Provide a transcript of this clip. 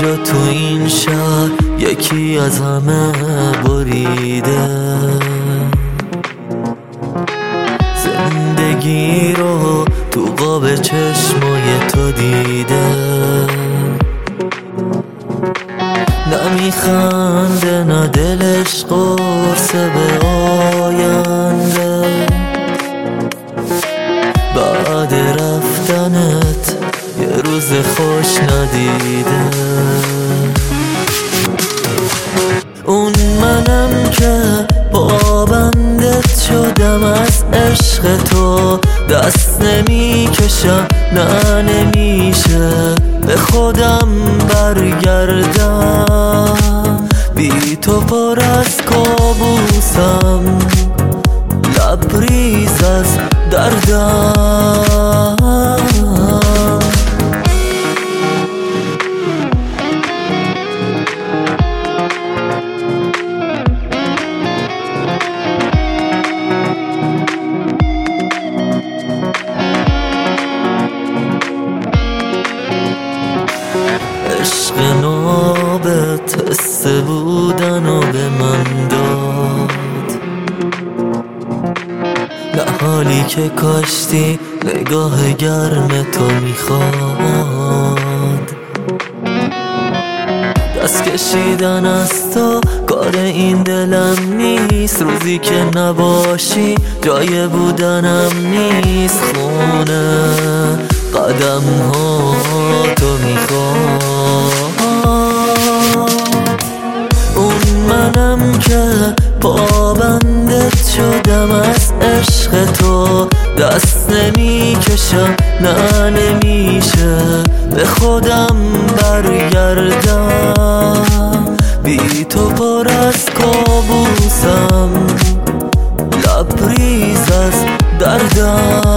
جا تو این شهر یکی از همه بریده، زندگی رو تو قاب چشمای تو دیده، نمیخنده نه دلش قرصه به آینده، بعد رفتنت یه روز خوش ندیده. اون منم که پابندت شدم از عشق تو، دست نمیکشم نه نمیشه به خودم برگردم، بی تو پر از کابوسم لبریز از دردم. عشق نابت حس بودن و به من داد، نه حالی که کاشتی نگاه گرم تو میخواد، دست کشیدن از تو کار این دلم نیست، روزی که نباشی جای بودنم نیست، خونه قدم ها تو میخواد. اون منم که پابندت شدم از عشق تو، دست نمیکشم نه نمیشه به خودم برگردم، بی تو پر از کابوسم لبریز از دردم.